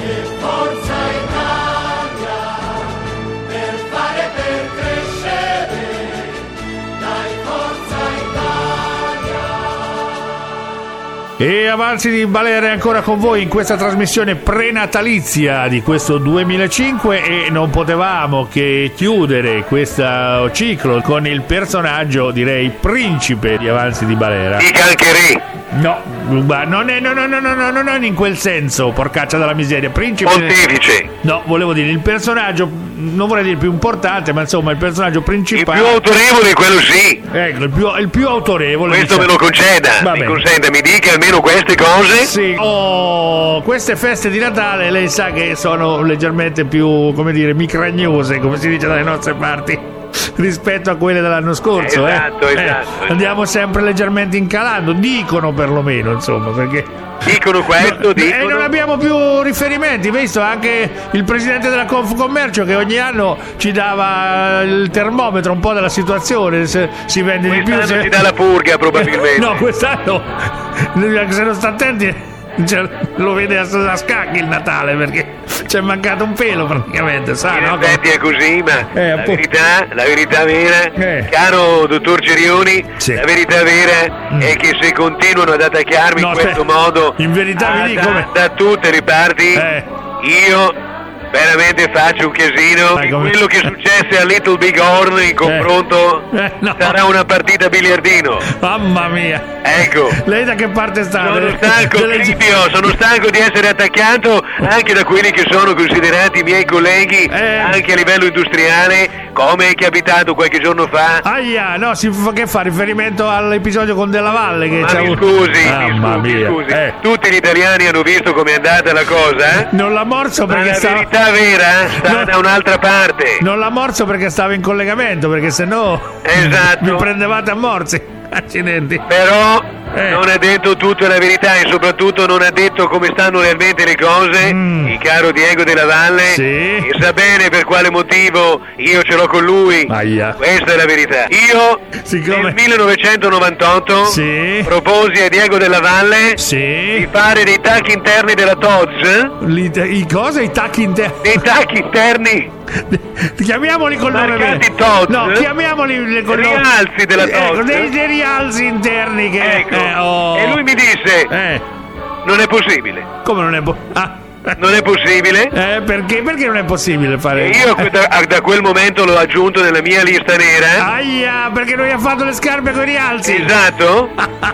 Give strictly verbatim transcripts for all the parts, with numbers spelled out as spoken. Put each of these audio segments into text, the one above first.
E Avanzi di Balera è ancora con voi in questa trasmissione prenatalizia di questo duemilacinque e non potevamo che chiudere questo ciclo con il personaggio, direi, principe di Avanzi di Balera. Di Cancherì. No, non è, no, no, no, no, no, non in quel senso, porcaccia della miseria. Principe. Pontefice. No, volevo dire il personaggio, non vorrei dire il più importante, ma insomma il personaggio principale. Il più autorevole, quello sì. Ecco, il più, il più autorevole. Questo diciamo. me lo conceda. Va mi bene. consenta, mi dica almeno queste cose. Sì. Oh, queste feste di Natale lei sa che sono leggermente più, come dire, micragnose, come si dice dalle nostre parti, rispetto a quelle dell'anno scorso. Esatto, eh? esatto. Eh, andiamo sempre leggermente incalando, dicono perlomeno, insomma, perché Dicono questo, no, dicono. e non abbiamo più riferimenti, visto anche il presidente della Confcommercio che ogni anno ci dava il termometro un po' della situazione, se si vende di più, Quest'anno se... ci dà la purga probabilmente. No, quest'anno se non sta attenti cioè, lo vede a, a scacchi il Natale, perché c'è mancato un pelo praticamente, sa, In no? effetti è così, ma Eh, la appunto. verità, la verità vera, Eh. caro dottor Cerioni, Sì. la verità vera Mm. è che se continuano ad attaccarmi No, in questo te- modo in verità ah, mi dico da, come- da tutte le parti, Eh. io veramente faccio un casino. Dai, E come- quello che successe a Little Big Horn in confronto Eh, no. sarà una partita a biliardino. Mamma mia, Ecco. lei da che parte sta? Sono Delle- stanco, delle- Cripio, sono stanco di essere attaccato anche da quelli che sono considerati i miei colleghi, Eh. anche a livello industriale, come è capitato qualche giorno fa. Aia, no, si fa, che fa riferimento all'episodio con Della Valle che Ma c'ha mi avuto- scusi, Mamma mi scusi, mia. scusi. Eh, Tutti gli italiani hanno visto com'è andata la cosa, eh? non l'ha morso Ma perché la stava verità vera sta No. da un'altra parte. non l'ha morso perché stava in collegamento, perché sennò Esatto. vi prendevate a morsi. Accidenti. Però Eh. non ha detto tutta la verità e soprattutto non ha detto come stanno realmente le cose, Mm. il caro Diego Della Valle, Sì. e sa bene per quale motivo io ce l'ho con lui. Aia. Questa è la verità. Io Siccome- nel millenovecentonovantotto Sì. proposi a Diego Della Valle Sì. di fare dei tacchi interni della T O Z, Li- I cosa? I tacchi interni? dei tacchi interni Chiamiamoli col nome marcati vero. T O Z, No, chiamiamoli col nome. rialzi della T O Z. Ecco, dei, dei rialzi interni che Ecco. eh, oh. E lui mi disse, Eh, non è possibile, come non è po- ah. non è possibile. Eh, perché? Perché non è possibile fare? E io da, da quel momento l'ho aggiunto nella mia lista nera. Aia, perché non gli ha fatto le scarpe con i rialzi. Esatto.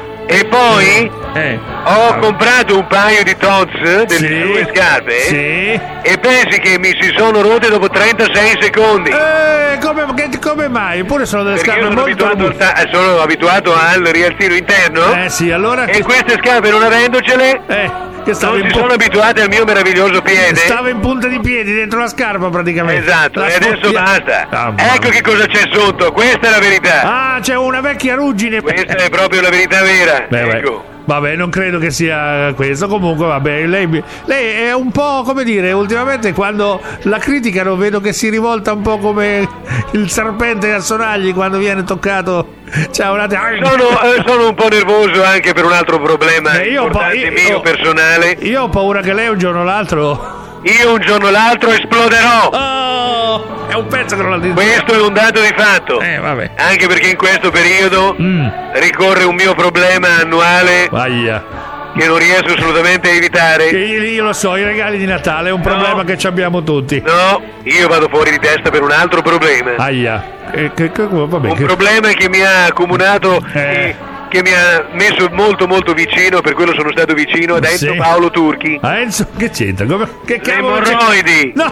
E poi Eh. ho comprato un paio di T O Z, delle Sì. due scarpe, Sì. e pensi che mi si sono rotte dopo trentasei secondi. Eh, come, che- come mai? Eppure sono delle Perché io scarpe sono molto abituato, al robuste. ta- eh, sono abituato al rialzino interno. Eh sì, allora E che, queste scarpe, non avendocele, eh, che stava non in, si pu- sono abituate al mio meraviglioso piede. stava in punta di piedi dentro la scarpa praticamente. Esatto, La e adesso sfoppia- basta. Ah, mamma. Ecco che cosa c'è sotto, questa è la verità. Ah, c'è una vecchia ruggine. Questa è proprio la verità vera. Beh, beh. Ecco. Vabbè, non credo che sia questo. Comunque, vabbè, lei, lei è un po', come dire, ultimamente quando la criticano vedo che si rivolta un po' come il serpente a sonagli quando viene toccato. C'è un attimo. Sono, eh, sono un po' nervoso anche per un altro problema Eh, io ho pa- importante io- mio personale. Io ho paura che lei un giorno o l'altro. Io un giorno o l'altro esploderò. Oh, è un pezzo che non la dice. Questo è un dato di fatto. Eh, vabbè. Anche perché in questo periodo Mm. ricorre un mio problema annuale Aia. che non riesco assolutamente a evitare. Che io, io lo so, i regali di Natale è un problema che ci abbiamo tutti. No, io vado fuori di testa per un altro problema. Aia. Che, che, che- vabbè, Un che- problema che mi ha accomunato Eh. e che mi ha messo molto molto vicino, per quello sono stato vicino ad Enzo Sì. Paolo Turchi. Ah, Enzo, che c'entra? Come, che Le cavolo c'è? emorroidi. No,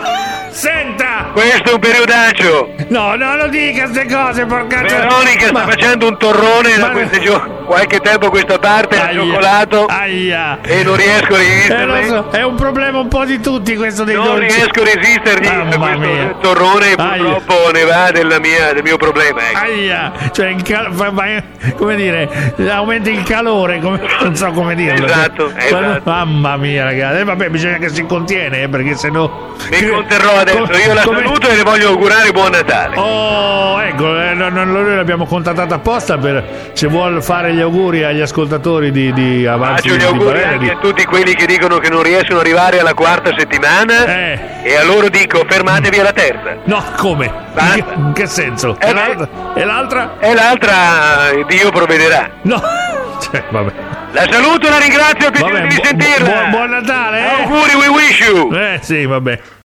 senta! Questo è un periodaccio. No, no, non dica queste cose, porcaccia. Veronica sta Ma- facendo un torrone da ma- queste gio- qualche tempo a questa parte, ha Aia, cioccolato Aia. e non riesco a Eh, resistermi. lo so, è un problema un po' di tutti questo dei Non dolci. riesco a resistergli a Mamma questo mia. torrone, Aia. purtroppo ne va della mia, del mio problema. Ecco. Aia, cioè in cal- fa- fa- come dire, aumenta il calore, come- non so come dirlo. Esatto, Quando- esatto. Mamma mia, ragazzi, eh, vabbè, bisogna che si contiene, eh, perché sennò Mi conterrò adesso come- io la come- saluto e le voglio augurare buon Natale. Oh, ecco, eh, no- no- noi l'abbiamo contattata apposta per se vuol fare gli auguri agli ascoltatori di, di Avanti Faccio gli di auguri Balera, anche di- a tutti quelli che dicono che non riescono ad arrivare alla quarta settimana Eh. e a loro dico fermatevi alla terza. No, come? In Basta. che, in che senso? Eh e, beh. l'altra? e l'altra? E l'altra Dio provvederà. No, cioè, vabbè. La saluto, la ringrazio, piacere Vabbè, di bu- sentirla. bu- buon Natale, eh? Auguri, we wish you. Eh sì, vabbè.